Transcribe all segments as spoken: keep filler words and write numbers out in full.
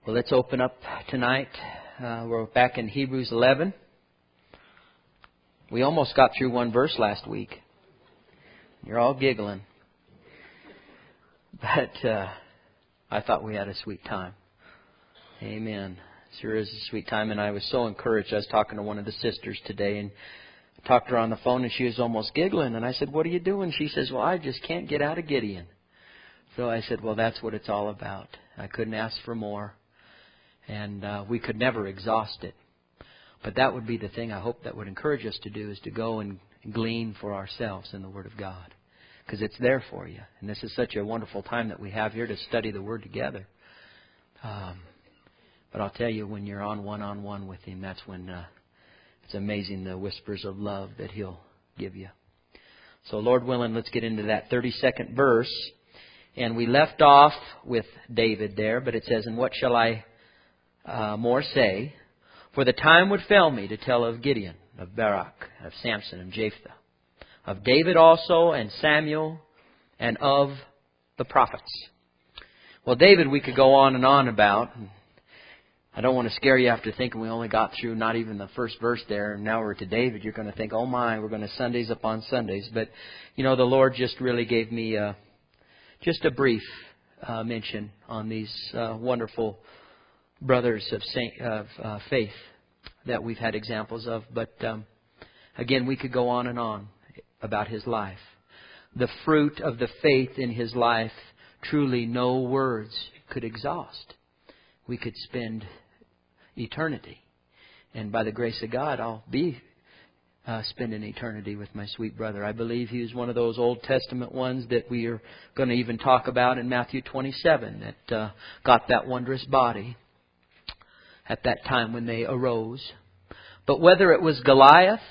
Well, let's open up tonight. Uh, we're back in Hebrews eleven. We almost got through one verse last week. You're all giggling. But uh, I thought we had a sweet time. Amen. Sure is a sweet time. And I was so encouraged. I was talking to one of the sisters today and I talked to her on the phone and she was almost giggling. And I said, "What are you doing?" She says, "Well, I just can't get out of Gideon." So I said, "Well, that's what it's all about." I couldn't ask for more. And uh, we could never exhaust it. But that would be the thing I hope that would encourage us to do, is to go and glean for ourselves in the Word of God. Because it's there for you. And this is such a wonderful time that we have here to study the Word together. Um, but I'll tell you, when you're on one-on-one with Him, that's when uh, it's amazing the whispers of love that He'll give you. So Lord willing, let's get into that thirty-second verse. And we left off with David there, but it says, "And what shall I Uh, more say, for the time would fail me to tell of Gideon, of Barak, of Samson, and Jephthah, of David also, and Samuel, and of the prophets." Well, David we could go on and on about. I don't want to scare you after thinking we only got through not even the first verse there, and now we're to David. You're going to think, oh my, we're going to Sundays upon Sundays. But, you know, the Lord just really gave me uh, just a brief uh, mention on these uh, wonderful brothers of, saint, of uh, faith that we've had examples of. But um, again, we could go on and on about his life. The fruit of the faith in his life, truly no words could exhaust. We could spend eternity. And by the grace of God, I'll be uh, spending eternity with my sweet brother. I believe he was one of those Old Testament ones that we are going to even talk about in Matthew twenty-seven, that uh, got that wondrous body at that time when they arose. But whether it was Goliath,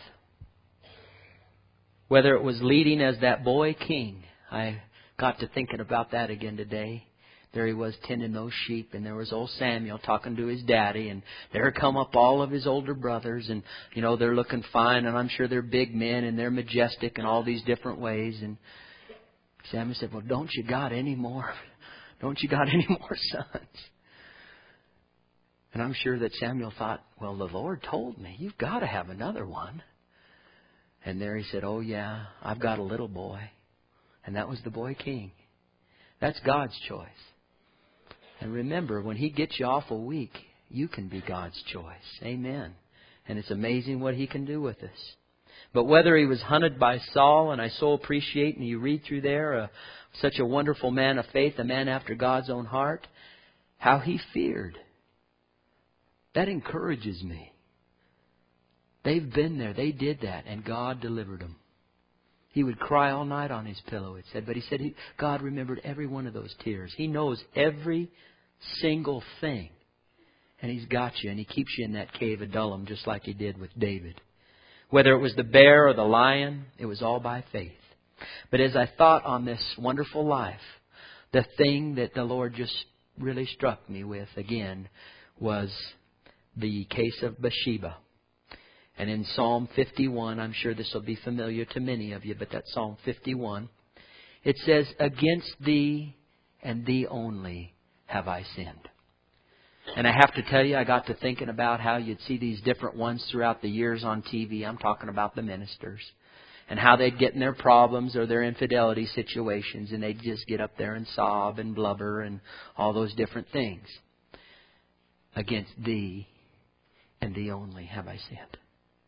whether it was leading as that boy king, I got to thinking about that again today. There he was tending those sheep, and there was old Samuel talking to his daddy, and there come up all of his older brothers, and you know, they're looking fine, and I'm sure they're big men, and they're majestic in all these different ways. And Samuel said, "Well, don't you got any more? Don't you got any more sons?" And I'm sure that Samuel thought, well, the Lord told me, you've got to have another one. And there he said, oh yeah, I've got a little boy. And that was the boy king. That's God's choice. And remember, when He gets you awful weak, you can be God's choice. Amen. And it's amazing what He can do with us. But whether he was hunted by Saul, and I so appreciate, and you read through there, uh, such a wonderful man of faith, a man after God's own heart, how he feared. That encourages me. They've been there. They did that. And God delivered them. He would cry all night on his pillow, it said. But he said he, God remembered every one of those tears. He knows every single thing. And He's got you. And He keeps you in that cave of Adullam just like He did with David. Whether it was the bear or the lion, it was all by faith. But as I thought on this wonderful life, the thing that the Lord just really struck me with again was the case of Bathsheba. And in Psalm fifty-one, I'm sure this will be familiar to many of you, but that's Psalm fifty-one. It says, "Against thee and thee only have I sinned." And I have to tell you, I got to thinking about how you'd see these different ones throughout the years on T V. I'm talking about the ministers. And how they'd get in their problems or their infidelity situations, and they'd just get up there and sob and blubber and all those different things. Against thee and thee only have I sinned.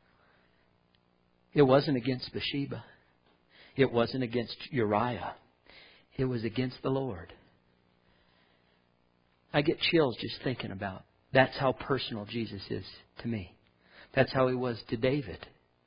It wasn't against Bathsheba. It wasn't against Uriah. It was against the Lord. I get chills just thinking about. That's how personal Jesus is to me. That's how He was to David.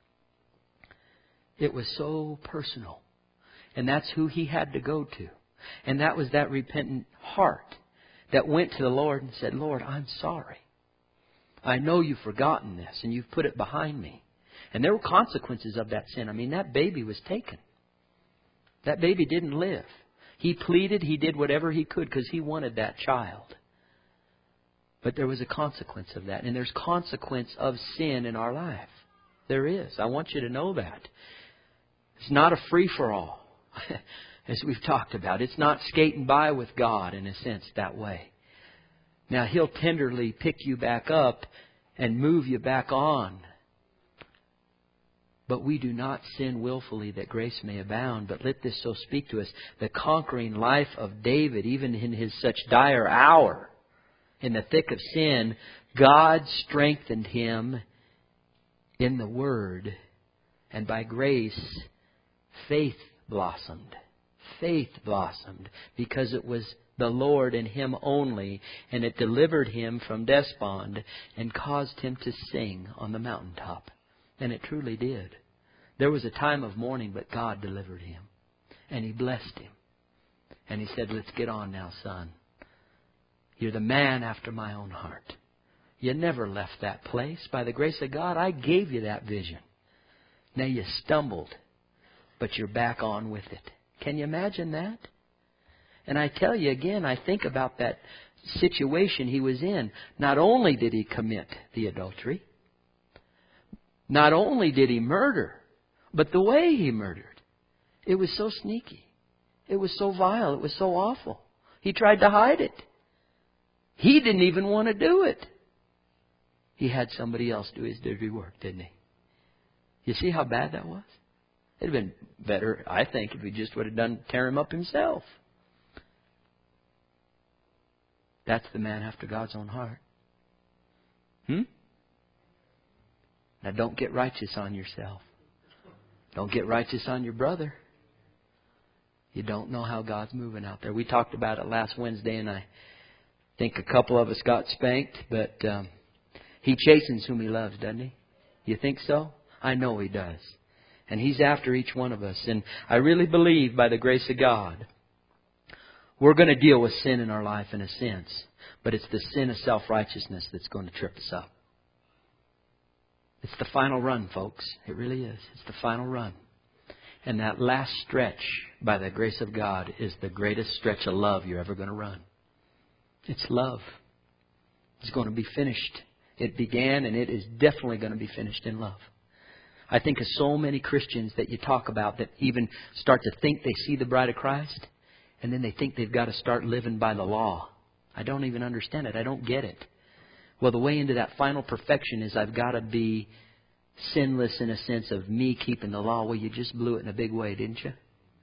It was so personal. And that's who He had to go to. And that was that repentant heart that went to the Lord and said, Lord, I'm sorry. I know you've forgotten this and you've put it behind me. And there were consequences of that sin. I mean, that baby was taken. That baby didn't live. He pleaded, he did whatever he could because he wanted that child. But there was a consequence of that. And there's consequence of sin in our life. There is. I want you to know that. It's not a free-for-all, as we've talked about. It's not skating by with God, in a sense, that way. Now, He'll tenderly pick you back up and move you back on. But we do not sin willfully that grace may abound. But let this so speak to us. The conquering life of David, even in his such dire hour, in the thick of sin, God strengthened him in the Word. And by grace, faith blossomed. Faith blossomed because it was the Lord and Him only. And it delivered him from despond and caused him to sing on the mountaintop. And it truly did. There was a time of mourning, but God delivered him. And He blessed him. And He said, let's get on now, son. You're the man after my own heart. You never left that place. By the grace of God, I gave you that vision. Now you stumbled, but you're back on with it. Can you imagine that? And I tell you again, I think about that situation he was in. Not only did he commit the adultery, not only did he murder, but the way he murdered, it was so sneaky. It was so vile. It was so awful. He tried to hide it. He didn't even want to do it. He had somebody else do his dirty work, didn't he? You see how bad that was? It'd have been better, I think, if he just would have done tear him up himself. That's the man after God's own heart. Hmm? Now don't get righteous on yourself. Don't get righteous on your brother. You don't know how God's moving out there. We talked about it last Wednesday, and I think a couple of us got spanked, but um, He chastens whom He loves, doesn't He? You think so? I know He does. And He's after each one of us. And I really believe by the grace of God, we're going to deal with sin in our life in a sense. But it's the sin of self-righteousness that's going to trip us up. It's the final run, folks. It really is. It's the final run. And that last stretch, by the grace of God, is the greatest stretch of love you're ever going to run. It's love. It's going to be finished. It began and it is definitely going to be finished in love. I think of so many Christians that you talk about that even start to think they see the bride of Christ, and then they think they've got to start living by the law. I don't even understand it. I don't get it. Well, the way into that final perfection is I've got to be sinless in a sense of me keeping the law. Well, you just blew it in a big way, didn't you?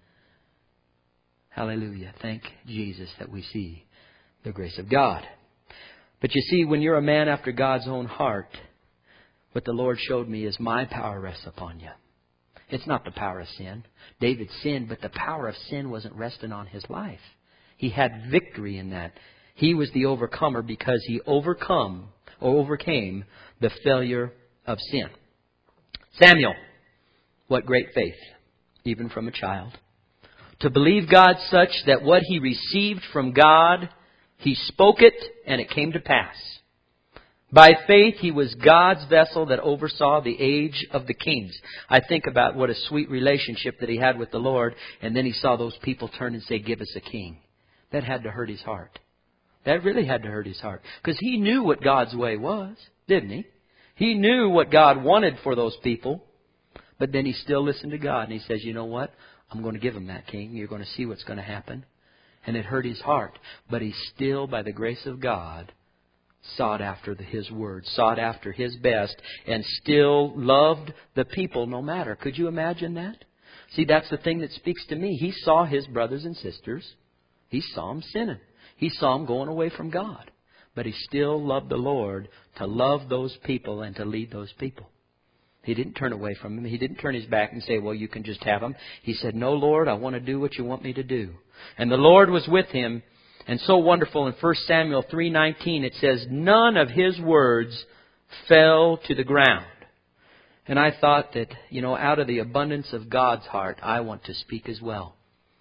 Hallelujah. Thank Jesus that we see the grace of God. But you see, when you're a man after God's own heart, what the Lord showed me is my power rests upon you. It's not the power of sin. David sinned, but the power of sin wasn't resting on his life. He had victory in that. He was the overcomer because he overcome or overcame the failure of sin. Samuel, what great faith, even from a child. To believe God such that what he received from God, he spoke it and it came to pass. By faith, he was God's vessel that oversaw the age of the kings. I think about what a sweet relationship that he had with the Lord. And then he saw those people turn and say, give us a king. That had to hurt his heart. That really had to hurt his heart. Because he knew what God's way was, didn't he? He knew what God wanted for those people. But then he still listened to God. And he says, you know what? I'm going to give him that king. You're going to see what's going to happen. And it hurt his heart. But he still, by the grace of God, sought after the, His word, sought after His best, and still loved the people no matter. Could you imagine that? See, that's the thing that speaks to me. He saw his brothers and sisters. He saw them sinning. He saw them going away from God. But he still loved the Lord to love those people and to lead those people. He didn't turn away from them. He didn't turn his back and say, well, you can just have them. He said, no, Lord, I want to do what you want me to do. And the Lord was with him. And so wonderful in First Samuel three nineteen, it says, none of his words fell to the ground. And I thought that, you know, out of the abundance of God's heart, I want to speak as well.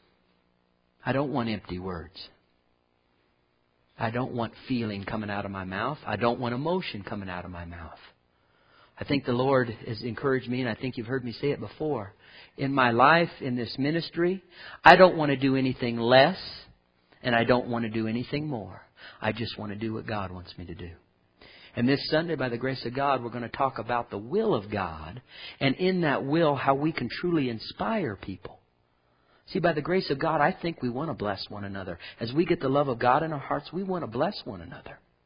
I don't want empty words. I don't want feeling coming out of my mouth. I don't want emotion coming out of my mouth. I think the Lord has encouraged me, and I think you've heard me say it before. In my life, in this ministry, I don't want to do anything less. And I don't want to do anything more. I just want to do what God wants me to do. And this Sunday, by the grace of God, we're going to talk about the will of God. And in that will, how we can truly inspire people. See, by the grace of God, I think we want to bless one another. As we get the love of God in our hearts, we want to bless one another.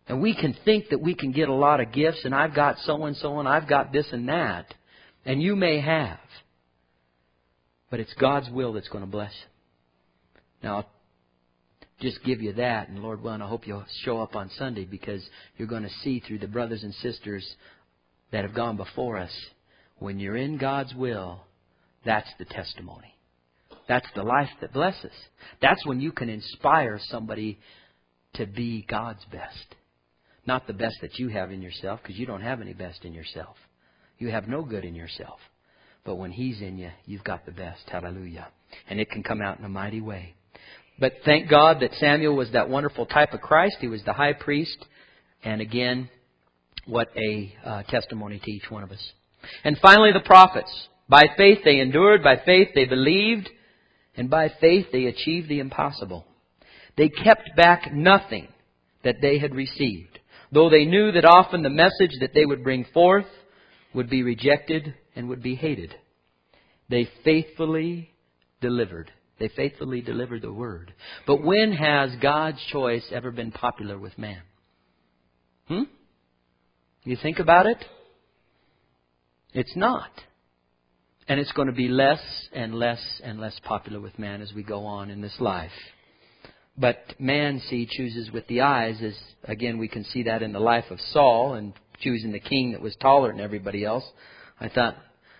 And we can think that we can get a lot of gifts, and I've got so and so, and I've got this and that. And you may have. But it's God's will that's going to bless you. Now, I'll just give you that. And Lord willing, I hope you'll show up on Sunday, because you're going to see through the brothers and sisters that have gone before us, when you're in God's will, that's the testimony. That's the life that blesses. That's when you can inspire somebody to be God's best. Not the best that you have in yourself, because you don't have any best in yourself. You have no good in yourself. But when He's in you, you've got the best. Hallelujah. And it can come out in a mighty way. But thank God that Samuel was that wonderful type of Christ. He was the high priest. And again, what a uh, testimony to each one of us. And finally, the prophets. By faith they endured. By faith they believed. And by faith they achieved the impossible. They kept back nothing that they had received, though they knew that often the message that they would bring forth would be rejected and would be hated. They faithfully delivered. They faithfully delivered the word. But when has God's choice ever been popular with man? Hmm? You think about it? It's not. And it's going to be less and less and less popular with man as we go on in this life. But man, see, chooses with the eyes, as again we can see that in the life of Saul and choosing the king that was taller than everybody else. I thought,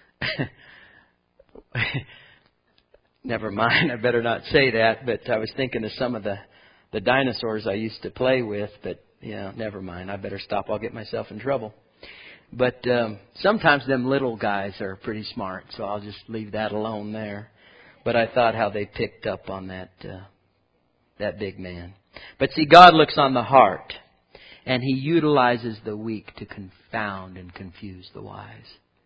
never mind, I better not say that. But I was thinking of some of the, the dinosaurs I used to play with. But, yeah, never mind. I better stop. I'll get myself in trouble. But um, sometimes them little guys are pretty smart, so I'll just leave that alone there. But I thought how they picked up on that uh, that big man. But see, God looks on the heart, and He utilizes the weak to confound and confuse the wise.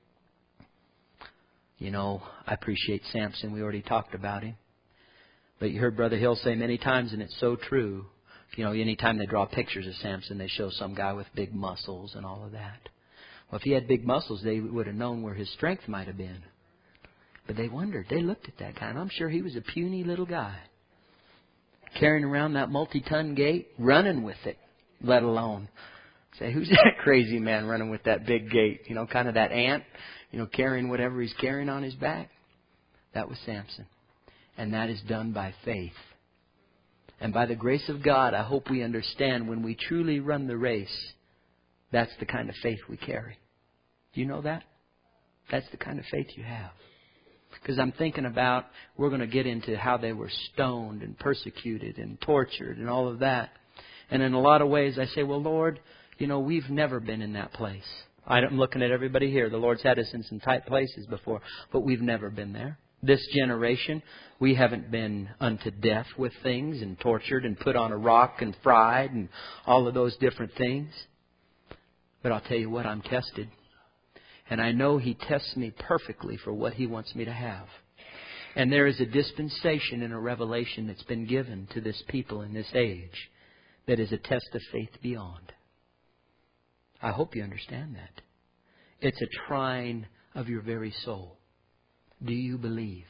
You know, I appreciate Samson. We already talked about him. But you heard Brother Hill say many times, and it's so true. You know, anytime they draw pictures of Samson, they show some guy with big muscles and all of that. Well, if he had big muscles, they would have known where his strength might have been. But they wondered. They looked at that guy, and I'm sure he was a puny little guy, carrying around that multi-ton gate, running with it, let alone. Say, who's that crazy man running with that big gate? You know, kind of that ant, you know, carrying whatever he's carrying on his back. That was Samson. And that is done by faith. And by the grace of God, I hope we understand when we truly run the race, that's the kind of faith we carry. Do you know that? That's the kind of faith you have. Because I'm thinking about, we're going to get into how they were stoned and persecuted and tortured and all of that. And in a lot of ways I say, well, Lord, you know, we've never been in that place. I'm looking at everybody here. The Lord's had us in some tight places before, but we've never been there. This generation, we haven't been unto death with things and tortured and put on a rock and fried and all of those different things. But I'll tell you what, I'm tested. And I know He tests me perfectly for what He wants me to have. And there is a dispensation and a revelation that's been given to this people in this age that is a test of faith beyond. I hope you understand that. It's a trying of your very soul. Do you believe?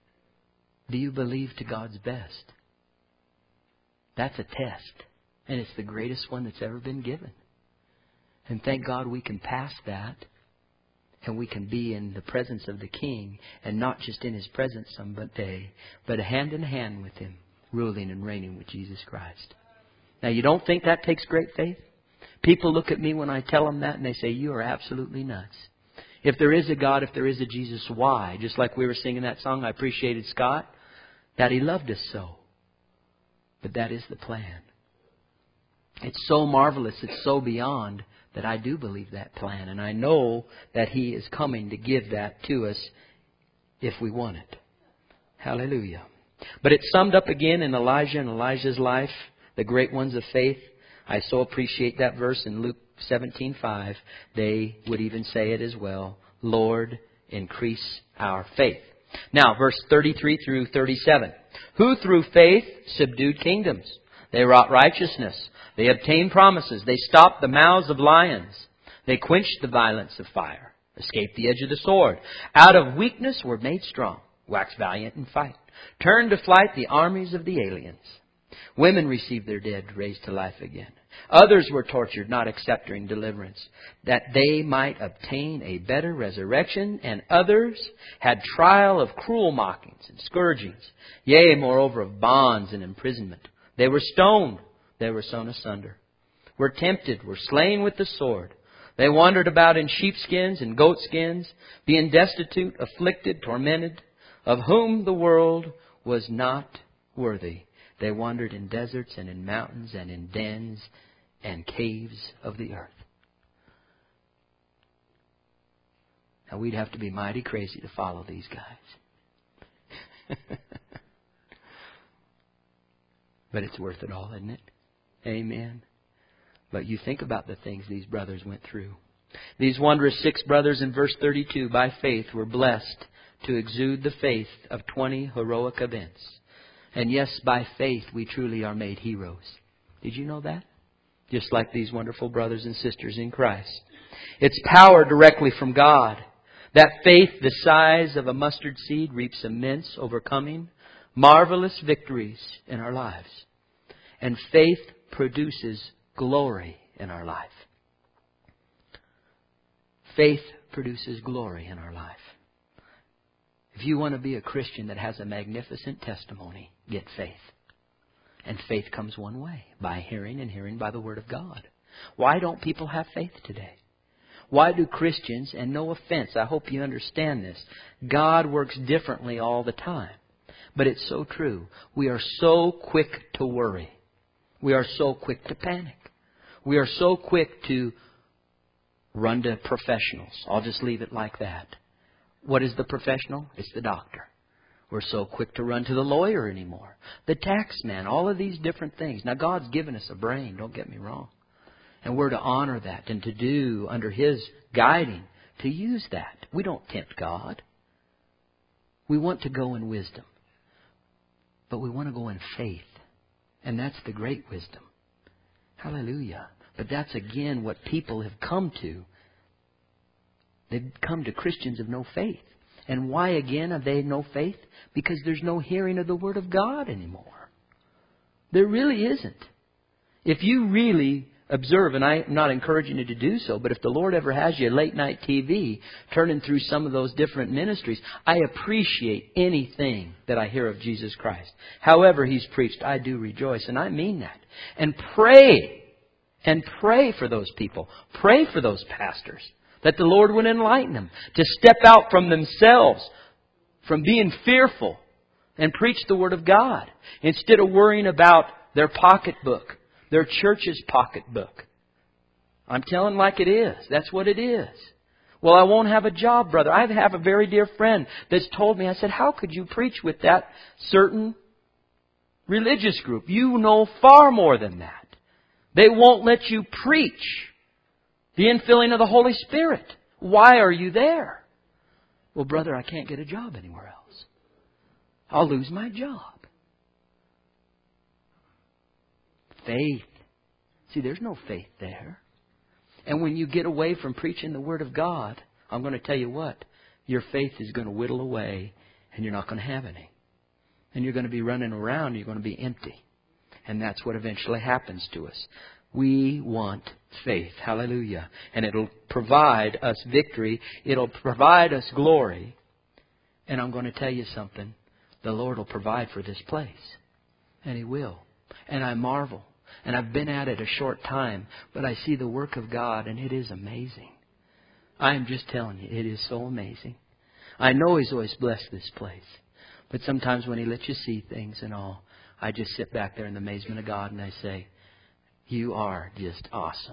Do you believe to God's best? That's a test. And it's the greatest one that's ever been given. And thank God we can pass that. And we can be in the presence of the King. And not just in His presence some day, but hand in hand with Him, ruling and reigning with Jesus Christ. Now, you don't think that takes great faith? People look at me when I tell them that and they say, you are absolutely nuts. If there is a God, if there is a Jesus, why? Just like we were singing that song, I appreciated Scott, that He loved us so. But that is the plan. It's so marvelous, it's so beyond that I do believe that plan. And I know that He is coming to give that to us if we want it. Hallelujah. But it's summed up again in Elijah and Elijah's life, the great ones of faith. I so appreciate that verse in Luke seventeen five. They would even say it as well. Lord, increase our faith. Now, verse thirty-three through thirty-seven. Who through faith subdued kingdoms. They wrought righteousness. They obtained promises. They stopped the mouths of lions. They quenched the violence of fire. Escaped the edge of the sword. Out of weakness were made strong. Waxed valiant in fight. Turned to flight the armies of the aliens. Women received their dead raised to life again. Others were tortured, not accepting deliverance, that they might obtain a better resurrection. And others had trial of cruel mockings and scourgings, yea, moreover, of bonds and imprisonment. They were stoned, they were sown asunder, were tempted, were slain with the sword. They wandered about in sheepskins and goatskins, being destitute, afflicted, tormented, of whom the world was not worthy. They wandered in deserts and in mountains and in dens and caves of the earth. Now we'd have to be mighty crazy to follow these guys. But it's worth it all, isn't it? Amen. But you think about the things these brothers went through. These wondrous six brothers in verse thirty-two, by faith, were blessed to exude the faith of twenty heroic events. And yes, by faith, we truly are made heroes. Did you know that? Just like these wonderful brothers and sisters in Christ. It's power directly from God. That faith the size of a mustard seed reaps immense, overcoming, marvelous victories in our lives. And faith produces glory in our life. Faith produces glory in our life. If you want to be a Christian that has a magnificent testimony, get faith. And faith comes one way, by hearing, and hearing by the Word of God. Why don't people have faith today? Why do Christians, and no offense, I hope you understand this, God works differently all the time. But it's so true. We are so quick to worry. We are so quick to panic. We are so quick to run to professionals. I'll just leave it like that. What is the professional? It's the doctor. We're so quick to run to the lawyer anymore. The tax man, all of these different things. Now, God's given us a brain, don't get me wrong. And we're to honor that and to do under His guiding, to use that. We don't tempt God. We want to go in wisdom. But we want to go in faith. And that's the great wisdom. Hallelujah. But that's again what people have come to. They've come to Christians of no faith. And why again have they no faith? Because there's no hearing of the Word of God anymore. There really isn't. If you really observe, and I'm not encouraging you to do so, but if the Lord ever has you late night T V, turning through some of those different ministries, I appreciate anything that I hear of Jesus Christ. However He's preached, I do rejoice, and I mean that. And pray, and pray for those people. Pray for those pastors, that the Lord would enlighten them to step out from themselves, from being fearful, and preach the Word of God, instead of worrying about their pocketbook, their church's pocketbook. I'm telling like it is. That's what it is. Well, I won't have a job, brother. I have a very dear friend that's told me, I said, how could you preach with that certain religious group? You know far more than that. They won't let you preach the infilling of the Holy Spirit. Why are you there? Well, brother, I can't get a job anywhere else. I'll lose my job. Faith. See, there's no faith there. And when you get away from preaching the Word of God, I'm going to tell you what, your faith is going to whittle away and you're not going to have any. And you're going to be running around, you're going to be empty. And that's what eventually happens to us. We want faith. Hallelujah. And it'll provide us victory. It'll provide us glory. And I'm going to tell you something. The Lord will provide for this place. And He will. And I marvel. And I've been at it a short time, but I see the work of God, and it is amazing. I am just telling you, it is so amazing. I know He's always blessed this place. But sometimes when He lets you see things and all, I just sit back there in the amazement of God and I say, you are just awesome.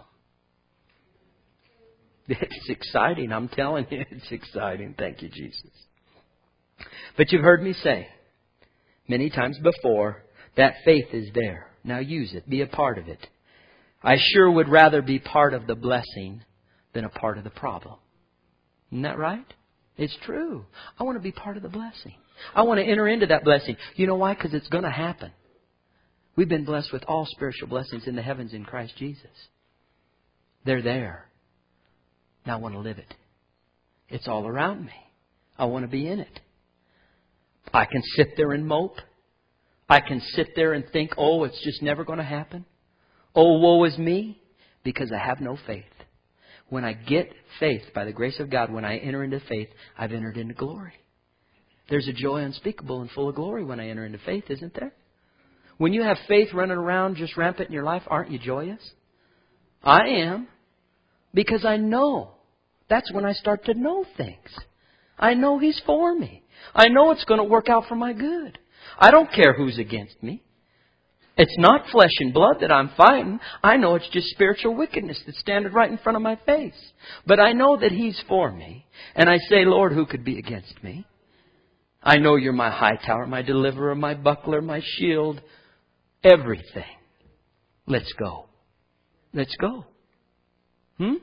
It's exciting. I'm telling you, it's exciting. Thank you, Jesus. But you've heard me say many times before that faith is there. Now use it. Be a part of it. I sure would rather be part of the blessing than a part of the problem. Isn't that right? It's true. I want to be part of the blessing. I want to enter into that blessing. You know why? Because it's going to happen. We've been blessed with all spiritual blessings in the heavens in Christ Jesus. They're there. Now I want to live it. It's all around me. I want to be in it. I can sit there and mope. I can sit there and think, oh, it's just never going to happen. Oh, woe is me, because I have no faith. When I get faith, by the grace of God, when I enter into faith, I've entered into glory. There's a joy unspeakable and full of glory when I enter into faith, isn't there? When you have faith running around just rampant in your life, aren't you joyous? I am. Because I know. That's when I start to know things. I know He's for me. I know it's going to work out for my good. I don't care who's against me. It's not flesh and blood that I'm fighting. I know it's just spiritual wickedness that's standing right in front of my face. But I know that He's for me. And I say, Lord, who could be against me? I know You're my high tower, my deliverer, my buckler, my shield, everything. Let's go. Let's go. Hmm?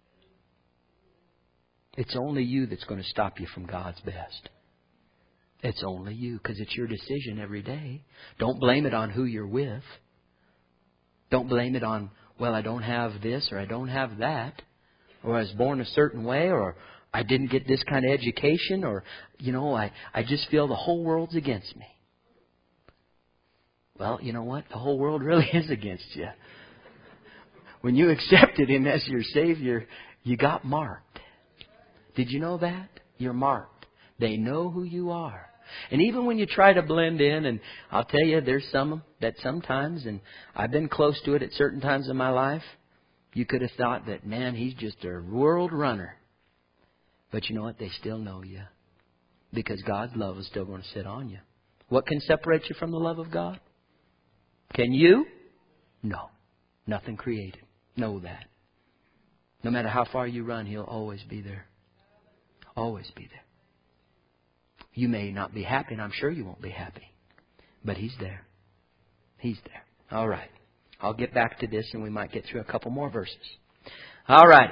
It's only you that's going to stop you from God's best. It's only you, because it's your decision every day. Don't blame it on who you're with. Don't blame it on, well, I don't have this or I don't have that. Or I was born a certain way, or I didn't get this kind of education, or, you know, I, I just feel the whole world's against me. Well, you know what? The whole world really is against you. When you accepted Him as your Savior, you got marked. Did you know that? You're marked. They know who you are. And even when you try to blend in, and I'll tell you, there's some that sometimes, and I've been close to it at certain times in my life, you could have thought that, man, he's just a world runner. But you know what? They still know you. Because God's love is still going to sit on you. What can separate you from the love of God? Can you? No. Nothing created. Know that. No matter how far you run, He'll always be there. Always be there. You may not be happy, and I'm sure you won't be happy. But He's there. He's there. All right. I'll get back to this, and we might get through a couple more verses. All right.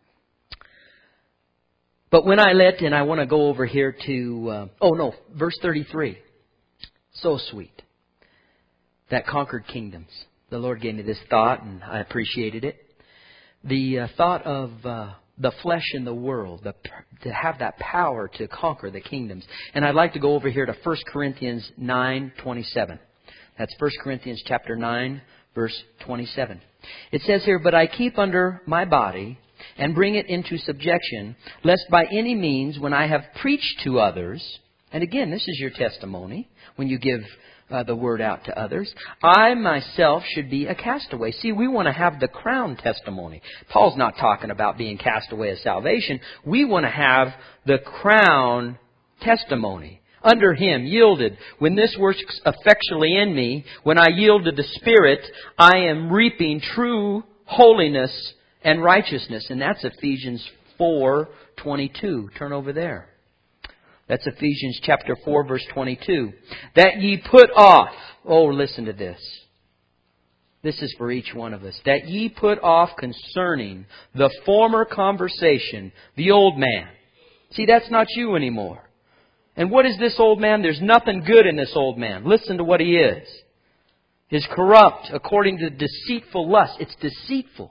But when I let, and I want to go over here to, uh, oh no, verse thirty-three. So sweet. That conquered kingdoms. The Lord gave me this thought, and I appreciated it. The uh, thought of uh, the flesh in the world, the, to have that power to conquer the kingdoms. And I'd like to go over here to First Corinthians nine twenty-seven. That's First Corinthians chapter nine, verse twenty-seven. It says here, "But I keep under my body and bring it into subjection, lest by any means, when I have preached to others," and again, this is your testimony when you give uh, the word out to others, "I myself should be a castaway." See, we want to have the crown testimony. Paul's not talking about being cast away of salvation. We want to have the crown testimony. Under Him, yielded. When this works effectually in me, when I yield to the Spirit, I am reaping true holiness and righteousness. And that's Ephesians four twenty-two. Turn over there. That's Ephesians chapter four, verse twenty-two. "That ye put off." Oh, listen to this. This is for each one of us. "That ye put off concerning the former conversation, the old man." See, that's not you anymore. And what is this old man? There's nothing good in this old man. Listen to what he is. "Is corrupt according to deceitful lust." It's deceitful.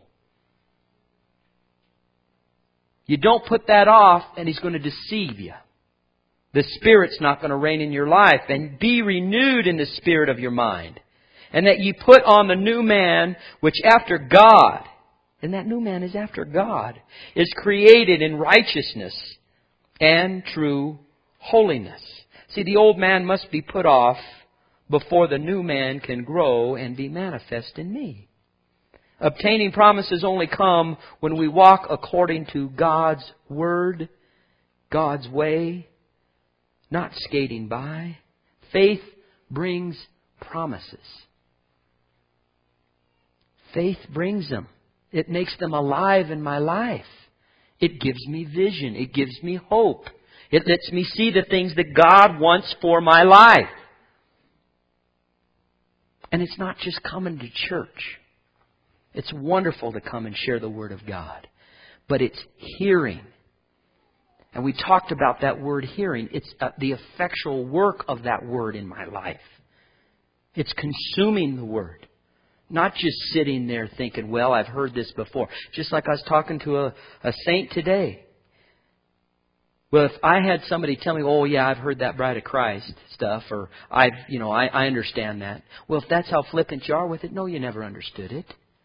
You don't put that off and he's going to deceive you. The Spirit's not going to reign in your life. "And be renewed in the spirit of your mind. And that ye put on the new man, which after God," and that new man is after God, "is created in righteousness and true holiness." See, the old man must be put off before the new man can grow and be manifest in me. Obtaining promises only come when we walk according to God's Word, God's way, not skating by. Faith brings promises. Faith brings them. It makes them alive in my life. It gives me vision. It gives me hope. It lets me see the things that God wants for my life. And it's not just coming to church. It's wonderful to come and share the Word of God. But it's hearing. And we talked about that word hearing. It's uh, the effectual work of that Word in my life. It's consuming the Word. Not just sitting there thinking, well, I've heard this before. Just like I was talking to a, a saint today. Well, if I had somebody tell me, oh, yeah, I've heard that Bride of Christ stuff, or I've, you know, I, I understand that. Well, if that's how flippant you are with it, no, you never understood it.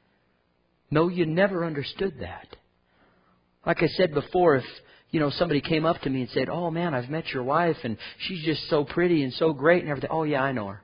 No, you never understood that. Like I said before, if you know somebody came up to me and said, "Oh man, I've met your wife and she's just so pretty and so great and everything." Oh yeah, I know her.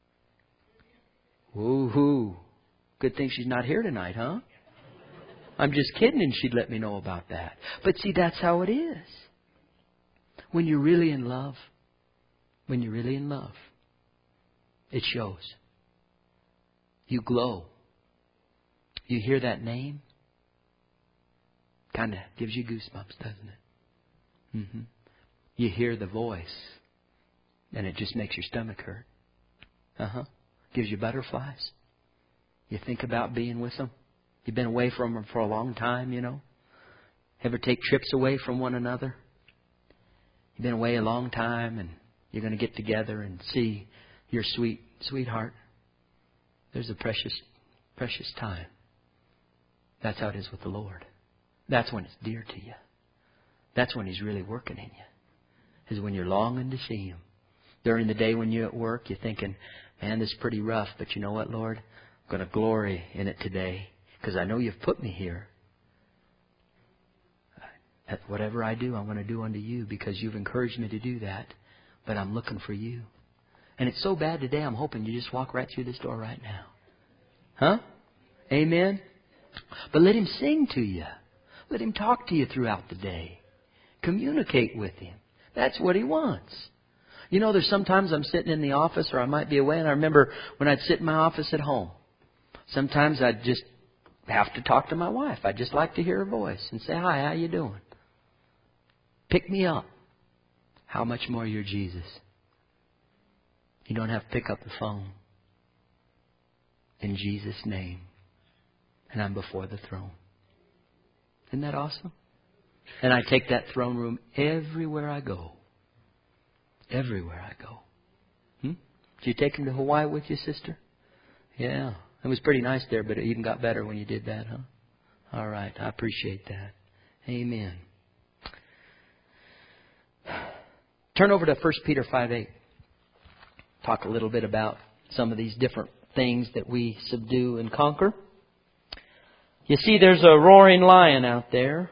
Woo-hoo. Good thing she's not here tonight, huh? I'm just kidding, and she'd let me know about that. But see, that's how it is. When you're really in love, when you're really in love, it shows. You glow. You hear that name, kind of gives you goosebumps, doesn't it? Mm-hmm. You hear the voice, and it just makes your stomach hurt. Uh-huh. Gives you butterflies. You think about being with them. You've been away from them for a long time, you know. Ever take trips away from one another? You've been away a long time, and you're going to get together and see your sweet sweetheart. There's a precious, precious time. That's how it is with the Lord. That's when it's dear to you. That's when He's really working in you. Is when you're longing to see Him. During the day when you're at work, you're thinking, man, this is pretty rough. But you know what, Lord? I'm going to glory in it today. Because I know You've put me here. Whatever I do, I want to do unto You because You've encouraged me to do that. But I'm looking for You. And it's so bad today, I'm hoping you just walk right through this door right now. Huh? Amen? But let Him sing to you. Let Him talk to you throughout the day. Communicate with Him. That's what He wants. You know, there's sometimes I'm sitting in the office or I might be away, and I remember when I'd sit in my office at home. Sometimes I'd just have to talk to my wife. I'd just like to hear her voice and say, "Hi, how you doing? Pick me up." How much more you're Jesus. You don't have to pick up the phone. In Jesus' name. And I'm before the throne. Isn't that awesome? And I take that throne room everywhere I go. Everywhere I go. Hmm? Did you take him to Hawaii with you, sister? Yeah. It was pretty nice there, but it even got better when you did that, huh? All right. I appreciate that. Amen. Turn over to First Peter five eight. Talk a little bit about some of these different things that we subdue and conquer. You see, there's a roaring lion out there,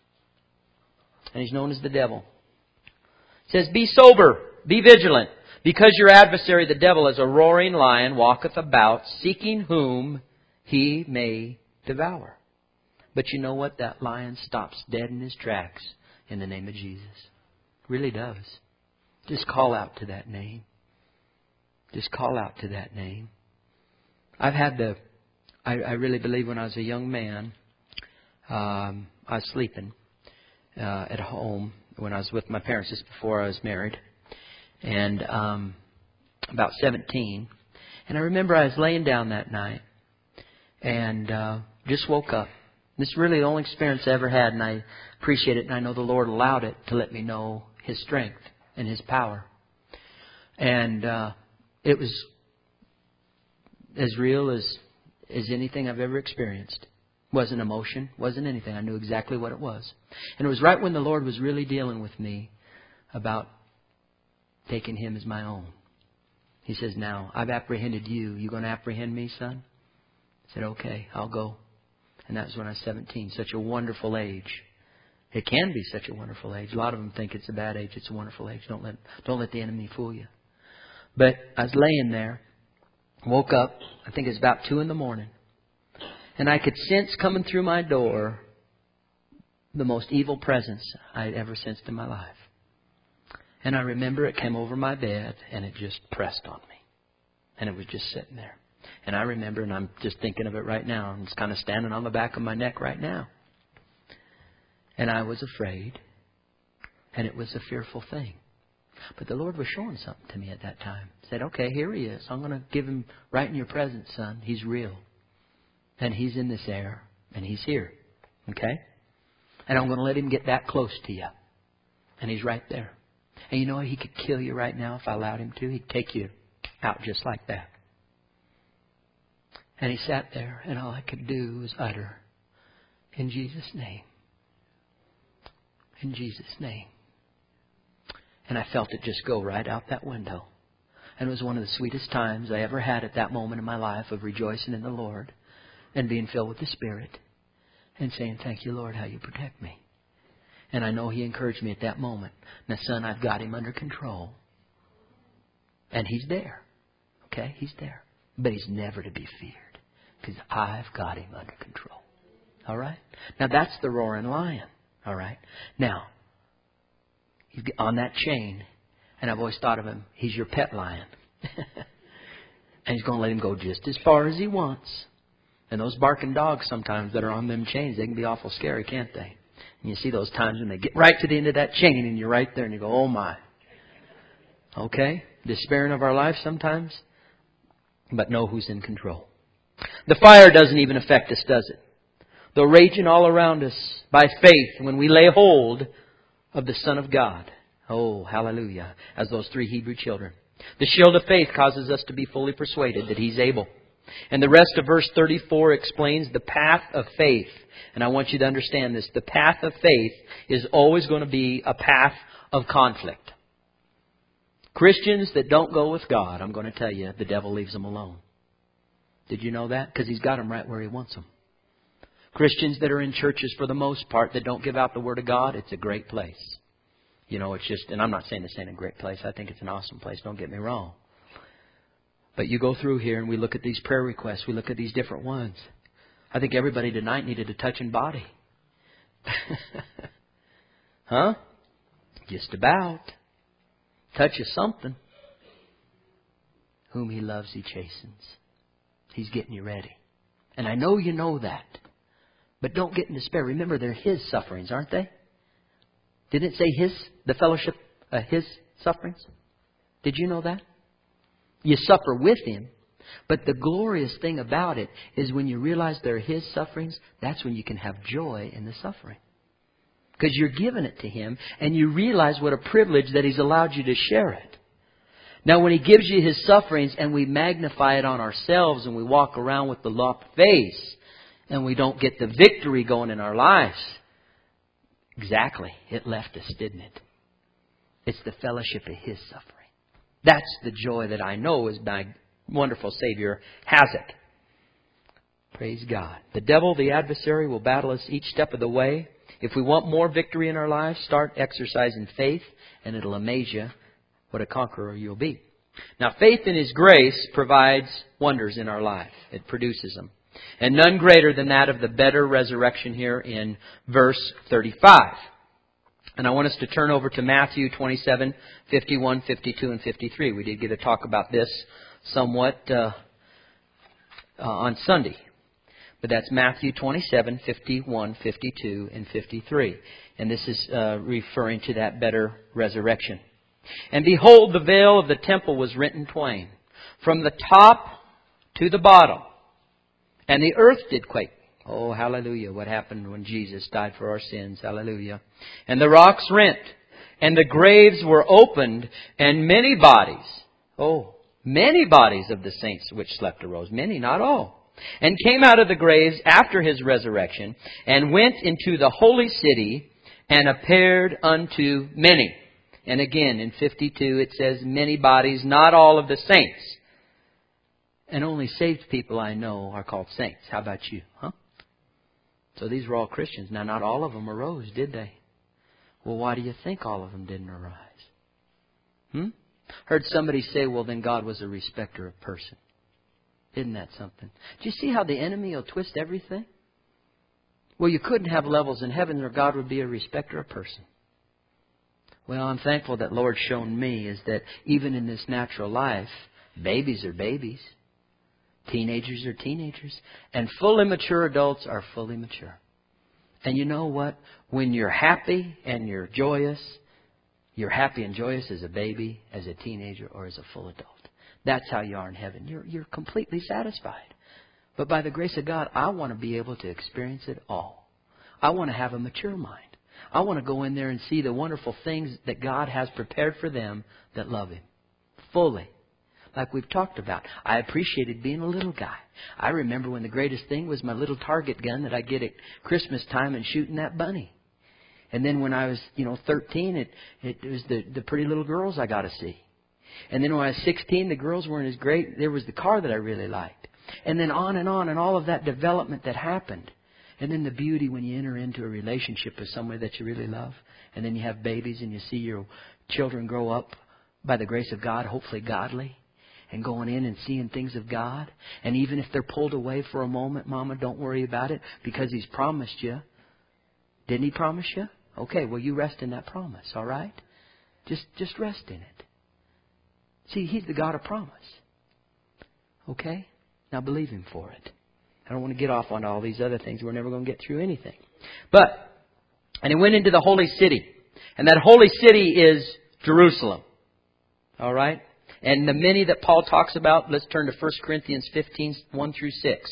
and he's known as the devil. It says, "Be sober, be vigilant, because your adversary, the devil, as a roaring lion, walketh about, seeking whom he may devour." But you know what? That lion stops dead in his tracks in the name of Jesus. Really does. Just call out to that name. Just call out to that name. I've had the, I, I really believe when I was a young man, um, I was sleeping uh, at home when I was with my parents just before I was married. And um, about seventeen. And I remember I was laying down that night and uh, just woke up. This is really the only experience I ever had, and I appreciate it. And I know the Lord allowed it to let me know His strength and His power. And uh, it was as real as, as anything I've ever experienced. Wasn't emotion, wasn't anything. I knew exactly what it was. And it was right when the Lord was really dealing with me about taking Him as my own. He says, "Now, I've apprehended you. You going to apprehend me, son?" I said, "Okay, I'll go." And that was when I was seventeen. Such a wonderful age. It can be such a wonderful age. A lot of them think it's a bad age. It's a wonderful age. Don't let, don't let the enemy fool you. But I was laying there, woke up, I think it was about two in the morning. And I could sense coming through my door the most evil presence I'd ever sensed in my life. And I remember it came over my bed and it just pressed on me. And it was just sitting there. And I remember, and I'm just thinking of it right now, and it's kind of standing on the back of my neck right now. And I was afraid. And it was a fearful thing. But the Lord was showing something to me at that time. He said, "Okay, here He is. I'm going to give Him right in your presence, son. He's real. And He's in this air. And He's here. Okay? And I'm going to let Him get that close to you. And He's right there. And you know what? He could kill you right now if I allowed Him to. He'd take you out just like that." And He sat there, and all I could do was utter, "In Jesus' name. In Jesus' name." And I felt it just go right out that window. And it was one of the sweetest times I ever had at that moment in my life of rejoicing in the Lord and being filled with the Spirit and saying, thank you, Lord, how you protect me. And I know He encouraged me at that moment. Now, son, I've got him under control. And he's there. Okay? He's there. But he's never to be feared. Because I've got him under control. All right? Now, that's the roaring lion. All right? Now, he's on that chain. And I've always thought of him, he's your pet lion. And He's going to let him go just as far as He wants. And those barking dogs sometimes that are on them chains, they can be awful scary, can't they? And you see those times when they get right to the end of that chain and you're right there and you go, oh my. Okay? Despairing of our life sometimes. But know who's in control. The fire doesn't even affect us, does it? Though raging all around us by faith when we lay hold of the Son of God. Oh, hallelujah. As those three Hebrew children. The shield of faith causes us to be fully persuaded that He's able. And the rest of verse thirty-four explains the path of faith. And I want you to understand this. The path of faith is always going to be a path of conflict. Christians that don't go with God, I'm going to tell you, the devil leaves them alone. Did you know that? Because he's got them right where he wants them. Christians that are in churches for the most part that don't give out the Word of God, it's a great place. You know, it's just, and I'm not saying this ain't a great place. I think it's an awesome place. Don't get me wrong. But you go through here and we look at these prayer requests. We look at these different ones. I think everybody tonight needed a touching body. Huh? Just about. Touch of something. Whom He loves, He chastens. He's getting you ready. And I know you know that. But don't get in despair. Remember, they're His sufferings, aren't they? Didn't it say His, the fellowship, uh, His sufferings? Did you know that? You suffer with Him. But the glorious thing about it is when you realize they're His sufferings, that's when you can have joy in the suffering. Because you're giving it to Him and you realize what a privilege that He's allowed you to share it. Now when He gives you His sufferings and we magnify it on ourselves and we walk around with the locked face and we don't get the victory going in our lives, exactly, it left us, didn't it? It's the fellowship of His suffering. That's the joy that I know is my wonderful Savior has it. Praise God. The devil, the adversary, will battle us each step of the way. If we want more victory in our lives, start exercising faith, and it'll amaze you what a conqueror you'll be. Now, faith in His grace provides wonders in our life. It produces them. And none greater than that of the better resurrection here in verse thirty-five. And I want us to turn over to Matthew twenty-seven, fifty-one, fifty-two, and fifty-three. We did get to talk about this somewhat uh, uh, on Sunday. But that's Matthew twenty-seven, fifty-one, fifty-two, and fifty-three. And this is uh, referring to that better resurrection. And behold, the veil of the temple was rent in twain, from the top to the bottom. And the earth did quake. Oh, hallelujah. What happened when Jesus died for our sins? Hallelujah. And the rocks rent, and the graves were opened, and many bodies, oh, many bodies of the saints which slept arose. Many, not all. And came out of the graves after His resurrection, and went into the holy city, and appeared unto many. And again, in fifty-two, it says, many bodies, not all of the saints. And only saved people I know are called saints. How about you? Huh? So these were all Christians. Now, not all of them arose, did they? Well, why do you think all of them didn't arise? Hmm? Heard somebody say, well, then God was a respecter of person. Isn't that something? Do you see how the enemy will twist everything? Well, you couldn't have levels in heaven or God would be a respecter of person. Well, I'm thankful that Lord's shown me is that even in this natural life, babies are babies. Teenagers are teenagers. And fully mature adults are fully mature. And you know what? When you're happy and you're joyous, you're happy and joyous as a baby, as a teenager, or as a full adult. That's how you are in heaven. You're, you're completely satisfied. But by the grace of God, I want to be able to experience it all. I want to have a mature mind. I want to go in there and see the wonderful things that God has prepared for them that love Him. Fully. Like we've talked about. I appreciated being a little guy. I remember when the greatest thing was my little target gun that I get at Christmas time and shooting that bunny. And then when I was, you know, thirteen, it, it was the, the pretty little girls I got to see. And then when I was sixteen, the girls weren't as great. There was the car that I really liked. And then on and on and all of that development that happened. And then the beauty when you enter into a relationship with somebody that you really love. And then you have babies and you see your children grow up by the grace of God, hopefully godly. And going in and seeing things of God. And even if they're pulled away for a moment, Mama, don't worry about it. Because He's promised you. Didn't He promise you? Okay, well you rest in that promise, all right? Just, just rest in it. See, He's the God of promise. Okay? Now believe Him for it. I don't want to get off on all these other things. We're never going to get through anything. But, and He went into the holy city. And that holy city is Jerusalem. All right? And the many that Paul talks about, let's turn to First Corinthians fifteen, one through six.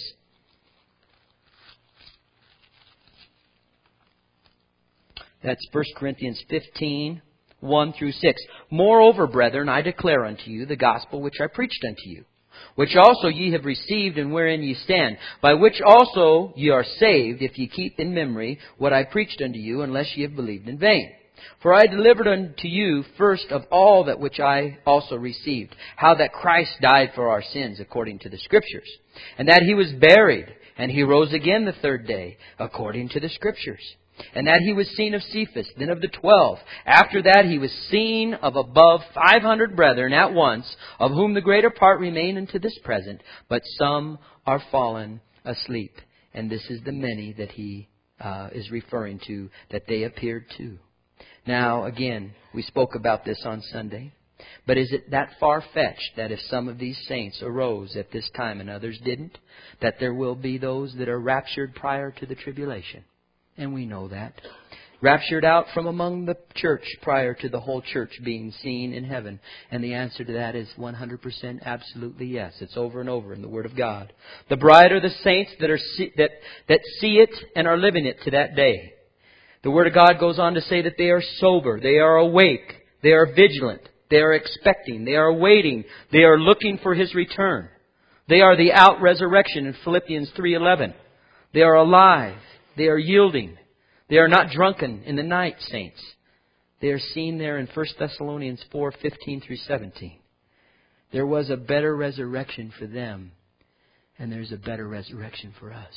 That's First Corinthians fifteen, one through six. Moreover, brethren, I declare unto you the gospel which I preached unto you, which also ye have received and wherein ye stand, by which also ye are saved, if ye keep in memory what I preached unto you, unless ye have believed in vain. For I delivered unto you first of all that which I also received, how that Christ died for our sins according to the Scriptures, and that He was buried, and He rose again the third day according to the Scriptures, and that He was seen of Cephas, then of the twelve. After that He was seen of above five hundred brethren at once, of whom the greater part remain unto this present, but some are fallen asleep. And this is the many that He uh, is referring to, that they appeared to. Now, again, we spoke about this on Sunday. But is it that far-fetched that if some of these saints arose at this time and others didn't, that there will be those that are raptured prior to the tribulation? And we know that. Raptured out from among the church prior to the whole church being seen in heaven. And the answer to that is one hundred percent absolutely yes. It's over and over in the Word of God. The bride are the saints that are see, that, that see it and are living it to that day. The Word of God goes on to say that they are sober, they are awake, they are vigilant, they are expecting, they are waiting, they are looking for His return. They are the out-resurrection in Philippians three eleven. They are alive, they are yielding, they are not drunken in the night, saints. They are seen there in First Thessalonians four fifteen through seventeen. There was a better resurrection for them, and there's a better resurrection for us.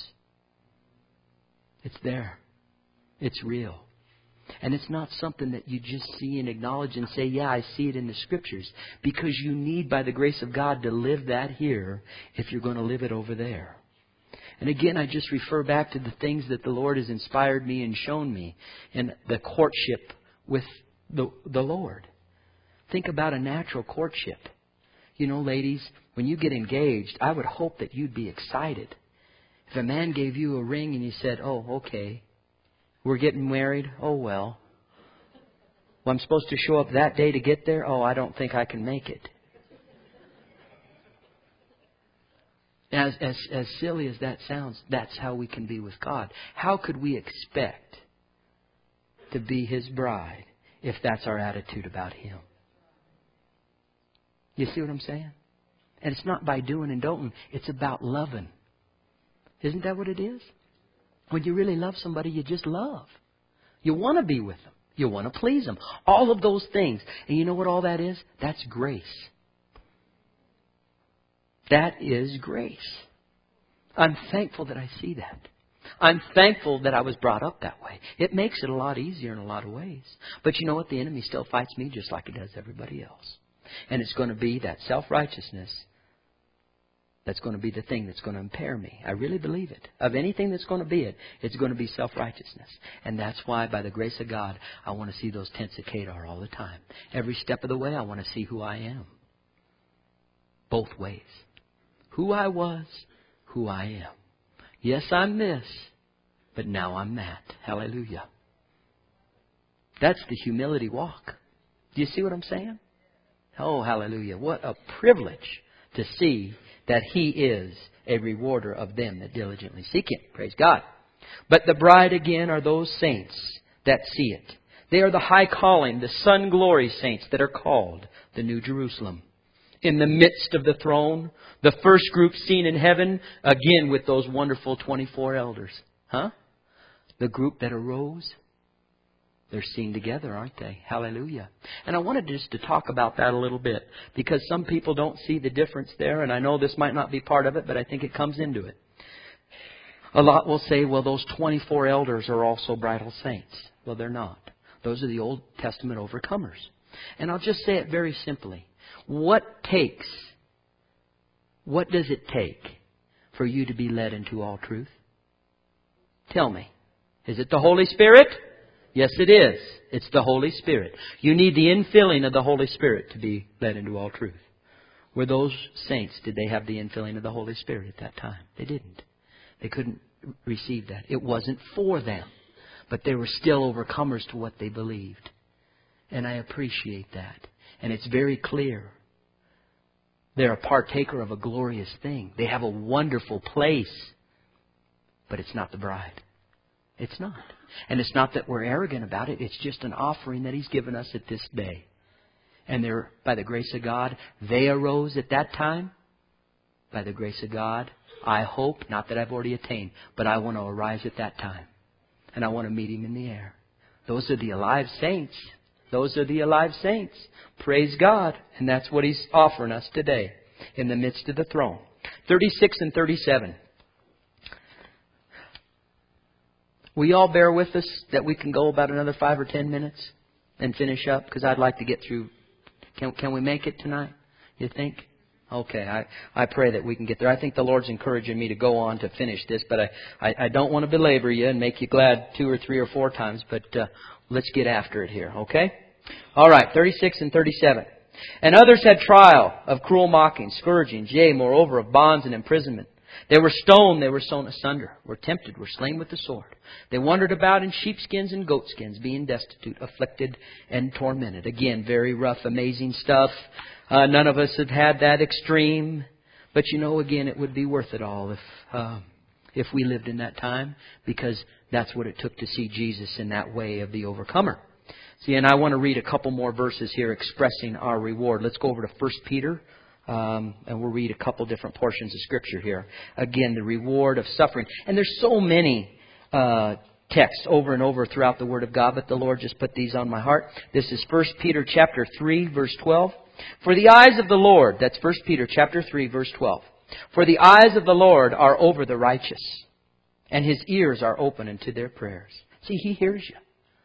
It's there. It's real. And it's not something that you just see and acknowledge and say, yeah, I see it in the Scriptures. Because you need, by the grace of God, to live that here if you're going to live it over there. And again, I just refer back to the things that the Lord has inspired me and shown me in the courtship with the, the Lord. Think about a natural courtship. You know, ladies, when you get engaged, I would hope that you'd be excited. If a man gave you a ring and you said, oh, okay, we're getting married. Oh, well. Well, I'm supposed to show up that day to get there. Oh, I don't think I can make it. As, as, as silly as that sounds, that's how we can be with God. How could we expect to be His bride if that's our attitude about Him? You see what I'm saying? And it's not by doing and don't. It's about loving. Isn't that what it is? When you really love somebody, you just love. You want to be with them. You want to please them. All of those things. And you know what all that is? That's grace. That is grace. I'm thankful that I see that. I'm thankful that I was brought up that way. It makes it a lot easier in a lot of ways. But you know what? The enemy still fights me just like he does everybody else. And it's going to be that self-righteousness that's going to be the thing that's going to impair me. I really believe it. Of anything that's going to be it, it's going to be self-righteousness. And that's why, by the grace of God, I want to see those tents of Kedar all the time. Every step of the way, I want to see who I am. Both ways. Who I was, who I am. Yes, I'm this, but now I'm that. Hallelujah. That's the humility walk. Do you see what I'm saying? Oh, hallelujah. What a privilege to see that He is a rewarder of them that diligently seek Him. Praise God. But the bride again are those saints that see it. They are the high calling, the sun glory saints that are called the New Jerusalem. In the midst of the throne, the first group seen in heaven, again with those wonderful twenty-four elders. Huh? The group that arose. They're seen together, aren't they? Hallelujah. And I wanted just to talk about that a little bit, because some people don't see the difference there, and I know this might not be part of it, but I think it comes into it. A lot will say, well, those twenty-four elders are also bridal saints. Well, they're not. Those are the Old Testament overcomers. And I'll just say it very simply. What takes, what does it take for you to be led into all truth? Tell me. Is it the Holy Spirit? Yes, it is. It's the Holy Spirit. You need the infilling of the Holy Spirit to be led into all truth. Were those saints, did they have the infilling of the Holy Spirit at that time? They didn't. They couldn't receive that. It wasn't for them. But they were still overcomers to what they believed. And I appreciate that. And it's very clear. They're a partaker of a glorious thing. They have a wonderful place. But it's not the bride. It's not. And it's not that we're arrogant about it. It's just an offering that He's given us at this day. And they're, by the grace of God, they arose at that time. By the grace of God, I hope, not that I've already attained, but I want to arise at that time. And I want to meet Him in the air. Those are the alive saints. Those are the alive saints. Praise God. And that's what He's offering us today in the midst of the throne. thirty-six and thirty-seven. Will you all bear with us that we can go about another five or ten minutes and finish up? Because I'd like to get through. Can, can we make it tonight, you think? Okay, I, I pray that we can get there. I think the Lord's encouraging me to go on to finish this, but I, I, I don't want to belabor you and make you glad two or three or four times, but uh, let's get after it here, okay? All right, thirty-six and thirty-seven. And others had trial of cruel mocking, scourging, yea, moreover, of bonds and imprisonment. They were stoned, they were sown asunder, were tempted, were slain with the sword. They wandered about in sheepskins and goatskins, being destitute, afflicted, and tormented. Again, very rough, amazing stuff. Uh, none of us have had that extreme. But you know, again, it would be worth it all if uh, if we lived in that time, because that's what it took to see Jesus in that way of the overcomer. See, and I want to read a couple more verses here expressing our reward. Let's go over to First Peter. Um, and we'll read a couple different portions of Scripture here. Again, the reward of suffering. And there's so many uh, texts over and over throughout the Word of God, but the Lord just put these on my heart. This is First Peter chapter three, verse twelve. For the eyes of the Lord, that's First Peter chapter three, verse twelve. For the eyes of the Lord are over the righteous, and His ears are open unto their prayers. See, He hears you.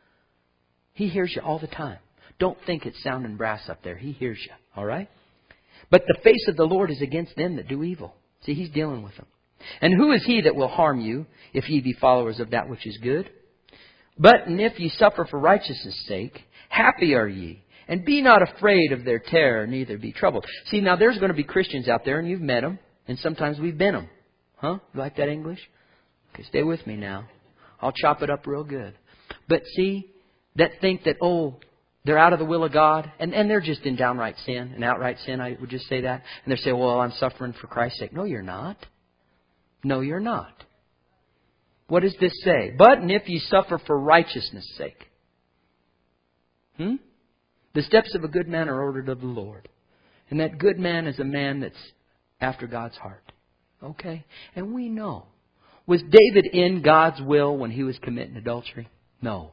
He hears you all the time. Don't think it's sounding brass up there. He hears you. All right? But the face of the Lord is against them that do evil. See, He's dealing with them. And who is he that will harm you, if ye be followers of that which is good? But and if ye suffer for righteousness' sake, happy are ye. And be not afraid of their terror, neither be troubled. See, now there's going to be Christians out there, and you've met them. And sometimes we've been them. Huh? You like that English? Okay, stay with me now. I'll chop it up real good. But see, that think that, oh, they're out of the will of God, and, and they're just in downright sin, and outright sin, I would just say that. And they say, well, I'm suffering for Christ's sake. No, you're not. No, you're not. What does this say? But and if ye suffer for righteousness' sake. Hmm? The steps of a good man are ordered of the Lord. And that good man is a man that's after God's heart. Okay? And we know. Was David in God's will when he was committing adultery? No.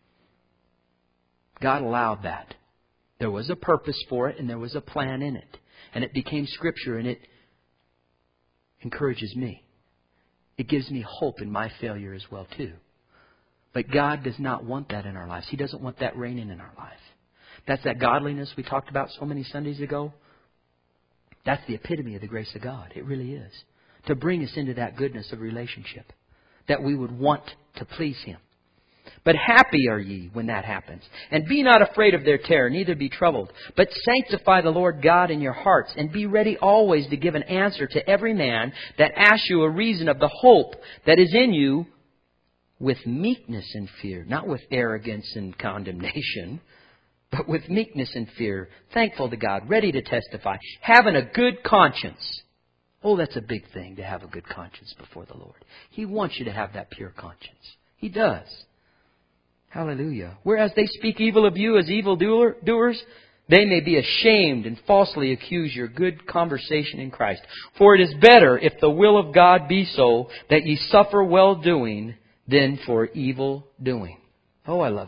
God allowed that. There was a purpose for it and there was a plan in it. And it became Scripture, and it encourages me. It gives me hope in my failure as well too. But God does not want that in our lives. He doesn't want that reigning in our life. That's that godliness we talked about so many Sundays ago. That's the epitome of the grace of God. It really is. To bring us into that goodness of relationship. That we would want to please Him. But happy are ye when that happens. And be not afraid of their terror, neither be troubled. But sanctify the Lord God in your hearts, and be ready always to give an answer to every man that asks you a reason of the hope that is in you, with meekness and fear. Not with arrogance and condemnation, but with meekness and fear. Thankful to God, ready to testify, having a good conscience. Oh, that's a big thing, to have a good conscience before the Lord. He wants you to have that pure conscience. He does. Hallelujah. Whereas they speak evil of you as evil doers, they may be ashamed and falsely accuse your good conversation in Christ. For it is better, if the will of God be so, that ye suffer well doing than for evil doing. Oh, I love that.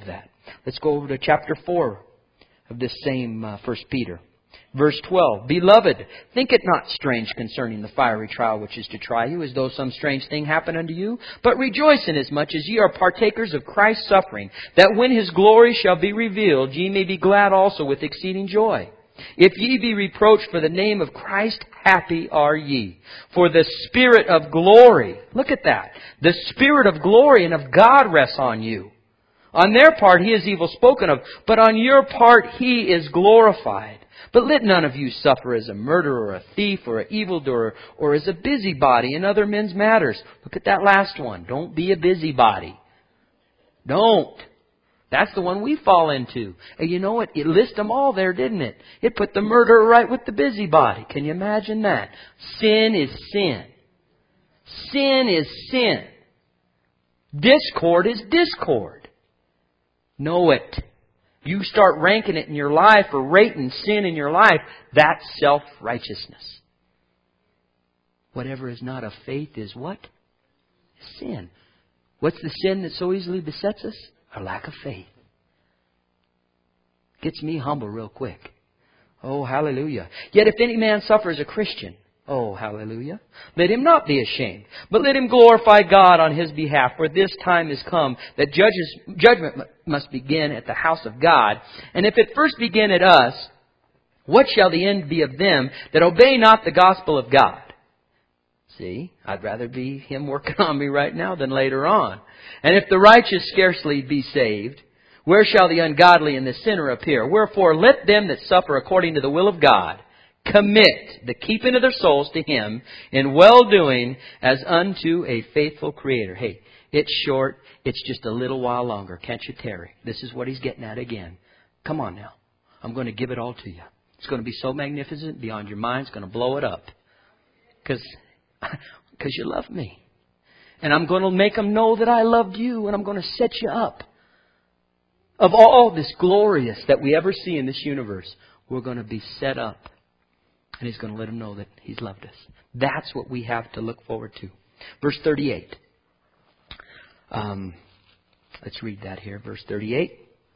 Let's go over to chapter four of this same uh, First Peter. Verse twelve, Beloved, think it not strange concerning the fiery trial which is to try you, as though some strange thing happened unto you. But rejoice inasmuch as ye are partakers of Christ's suffering, that when His glory shall be revealed, ye may be glad also with exceeding joy. If ye be reproached for the name of Christ, happy are ye. For the Spirit of glory, look at that, the Spirit of glory and of God rests on you. On their part He is evil spoken of, but on your part He is glorified. But let none of you suffer as a murderer, or a thief, or an evildoer, or as a busybody in other men's matters. Look at that last one. Don't be a busybody. Don't. That's the one we fall into. And you know what? It lists them all there, didn't it? It put the murderer right with the busybody. Can you imagine that? Sin is sin. Sin is sin. Discord is discord. Know it. You start ranking it in your life or rating sin in your life, that's self-righteousness. Whatever is not of faith is what? Sin. What's the sin that so easily besets us? Our lack of faith. Gets me humble real quick. Oh, hallelujah. Yet if any man suffer as a Christian, oh, hallelujah, let him not be ashamed, but let him glorify God on his behalf. For this time is come that judges, judgment must begin at the house of God. And if it first begin at us, what shall the end be of them that obey not the gospel of God? See, I'd rather be Him working on me right now than later on. And if the righteous scarcely be saved, where shall the ungodly and the sinner appear? Wherefore let them that suffer according to the will of God commit the keeping of their souls to Him in well-doing as unto a faithful Creator. Hey, it's short. It's just a little while longer. Can't you tarry? This is what He's getting at again. Come on now. I'm going to give it all to you. It's going to be so magnificent beyond your mind. It's going to blow it up. Because because you love me. And I'm going to make them know that I loved you. And I'm going to set you up. Of all this glorious that we ever see in this universe, we're going to be set up. And He's going to let them know that He's loved us. That's what we have to look forward to. Verse thirty-eight. Um, let's read that here. Verse thirty-eight.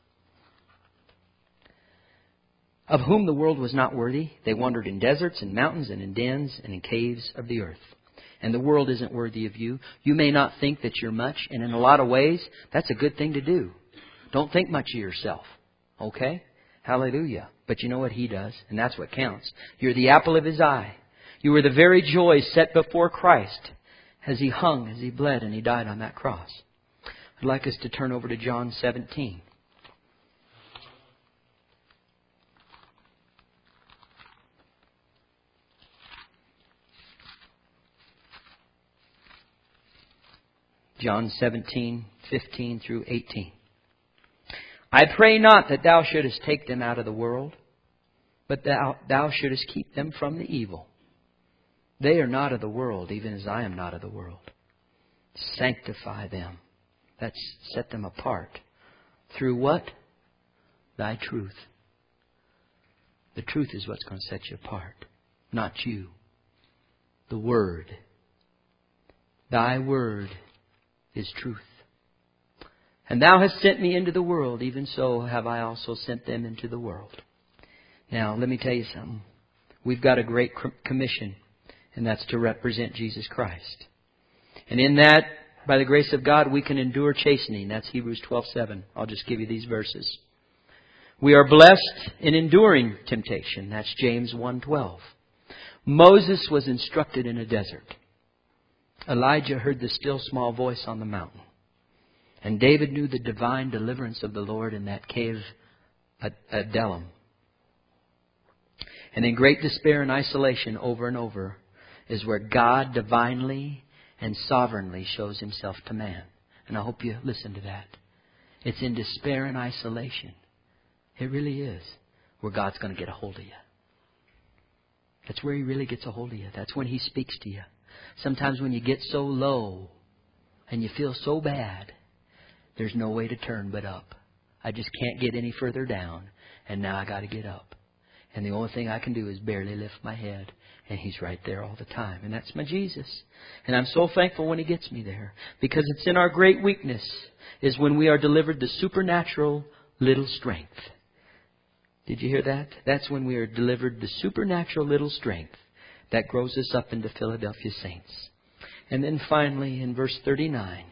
Of whom the world was not worthy, they wandered in deserts and mountains and in dens and in caves of the earth. And the world isn't worthy of you. You may not think that you're much. And in a lot of ways, that's a good thing to do. Don't think much of yourself. Okay? Hallelujah. But you know what He does, and that's what counts. You're the apple of His eye. You were the very joy set before Christ as He hung, as He bled, and He died on that cross. I'd like us to turn over to John seventeen. John seventeen, fifteen through eighteen. I pray not that thou shouldest take them out of the world, but thou, thou shouldest keep them from the evil. They are not of the world, even as I am not of the world. Sanctify them. That's set them apart. Through what? Thy truth. The truth is what's going to set you apart, not you. The Word. Thy Word is truth. And Thou hast sent me into the world, even so have I also sent them into the world. Now, let me tell you something. We've got a great commission, and that's to represent Jesus Christ. And in that, by the grace of God, we can endure chastening. That's Hebrews twelve seven. I'll just give you these verses. We are blessed in enduring temptation. That's James one twelve. Moses was instructed in a desert. Elijah heard the still small voice on the mountain. And David knew the divine deliverance of the Lord in that cave at Adullam. And in great despair and isolation over and over is where God divinely and sovereignly shows Himself to man. And I hope you listen to that. It's in despair and isolation. It really is where God's going to get a hold of you. That's where He really gets a hold of you. That's when He speaks to you. Sometimes when you get so low and you feel so bad, there's no way to turn but up. I just can't get any further down. And now I got to get up. And the only thing I can do is barely lift my head. And He's right there all the time. And that's my Jesus. And I'm so thankful when He gets me there. Because it's in our great weakness is when we are delivered the supernatural little strength. Did you hear that? That's when we are delivered the supernatural little strength that grows us up into Philadelphia saints. And then finally in verse thirty-nine,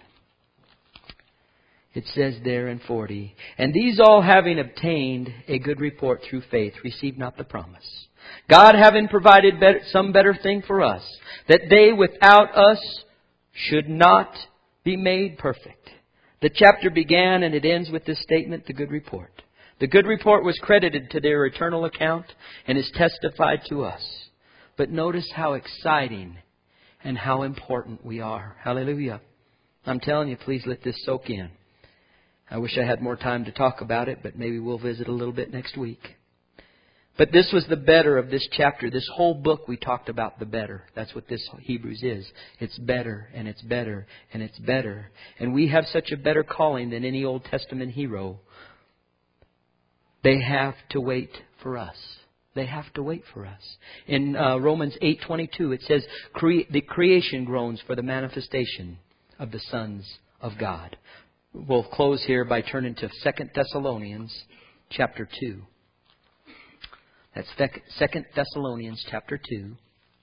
it says there in forty, and these all having obtained a good report through faith, received not the promise. God having provided better, some better thing for us, that they without us should not be made perfect. The chapter began and it ends with this statement, the good report. The good report was credited to their eternal account and is testified to us. But notice how exciting and how important we are. Hallelujah. I'm telling you, please let this soak in. I wish I had more time to talk about it, but maybe we'll visit a little bit next week. But this was the better of this chapter. This whole book we talked about the better. That's what this Hebrews is. It's better and it's better and it's better. And we have such a better calling than any Old Testament hero. They have to wait for us. They have to wait for us. In uh, Romans eight twenty-two, it says, Cre- the creation groans for the manifestation of the sons of God. We'll close here by turning to Second Thessalonians chapter two. That's Second Thessalonians chapter two.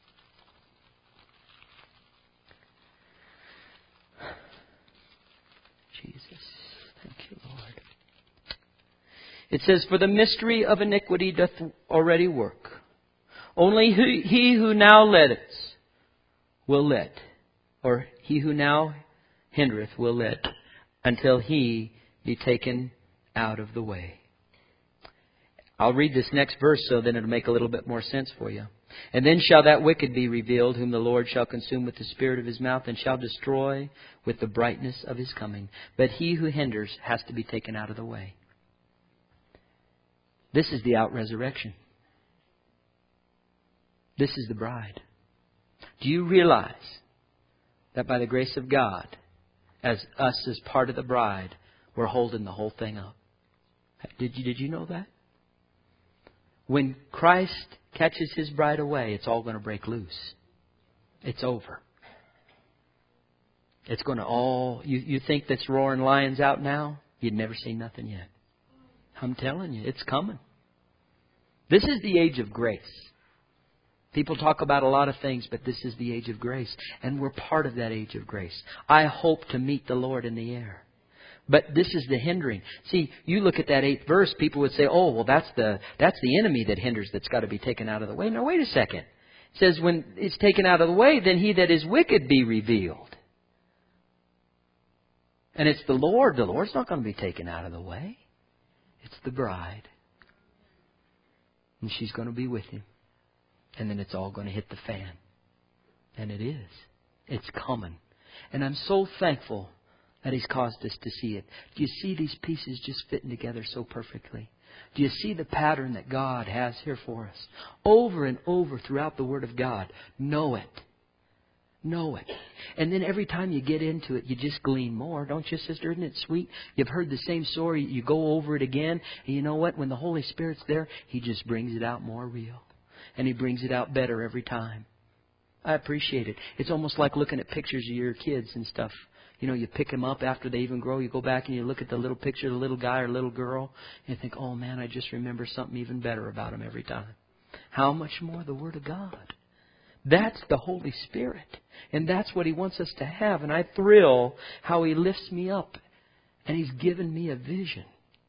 Jesus, thank you, Lord. It says, for the mystery of iniquity doth already work. Only he, he who now letteth will let, or he who now hindereth will let, until he be taken out of the way. I'll read this next verse so then it'll make a little bit more sense for you. And then shall that wicked be revealed, whom the Lord shall consume with the spirit of his mouth, and shall destroy with the brightness of his coming. But he who hinders has to be taken out of the way. This is the out-resurrection. This is the bride. Do you realize that by the grace of God, as us as part of the bride, we're holding the whole thing up? Did you, did you know that? When Christ catches His bride away, it's all going to break loose. It's over. It's going to all... You, you think that's roaring lions out now? You'd never seen nothing yet. I'm telling you, it's coming. This is the age of grace. People talk about a lot of things, but this is the age of grace. And we're part of that age of grace. I hope to meet the Lord in the air. But this is the hindering. See, you look at that eighth verse, people would say, oh, well, that's the that's the enemy that hinders that's got to be taken out of the way. No, wait a second. It says when it's taken out of the way, then he that is wicked be revealed. And it's the Lord. The Lord's not going to be taken out of the way. It's the bride. And she's going to be with Him. And then it's all going to hit the fan. And it is. It's coming. And I'm so thankful that He's caused us to see it. Do you see these pieces just fitting together so perfectly? Do you see the pattern that God has here for us? Over and over throughout the Word of God. Know it. Know it. And then every time you get into it, you just glean more. Don't you, sister? Isn't it sweet? You've heard the same story. You go over it again. And you know what? When the Holy Spirit's there, He just brings it out more real. And He brings it out better every time. I appreciate it. It's almost like looking at pictures of your kids and stuff. You know, you pick them up after they even grow. You go back and you look at the little picture of the little guy or little girl. And you think, oh man, I just remember something even better about him every time. How much more the Word of God? That's the Holy Spirit. And that's what He wants us to have. And I thrill how He lifts me up. And He's given me a vision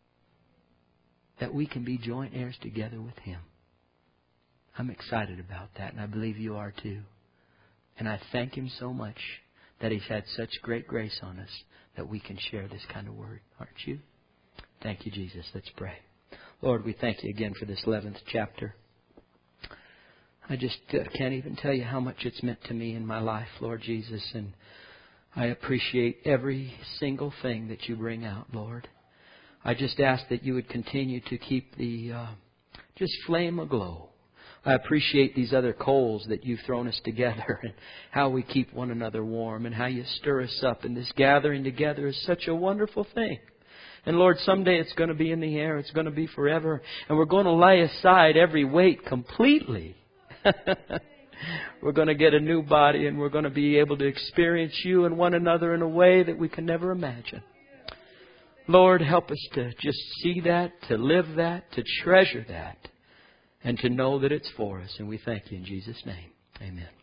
that we can be joint heirs together with Him. I'm excited about that. And I believe you are too. And I thank Him so much that He's had such great grace on us that we can share this kind of word. Aren't you? Thank you, Jesus. Let's pray. Lord, we thank You again for this eleventh chapter. I just uh, can't even tell you how much it's meant to me in my life, Lord Jesus. And I appreciate every single thing that You bring out, Lord. I just ask that You would continue to keep the uh, just flame aglow. I appreciate these other coals that You've thrown us together and how we keep one another warm and how You stir us up. And this gathering together is such a wonderful thing. And Lord, someday it's going to be in the air. It's going to be forever. And we're going to lay aside every weight completely. We're going to get a new body and we're going to be able to experience You and one another in a way that we can never imagine. Lord, help us to just see that, to live that, to treasure that, and to know that it's for us. And we thank You in Jesus' name. Amen.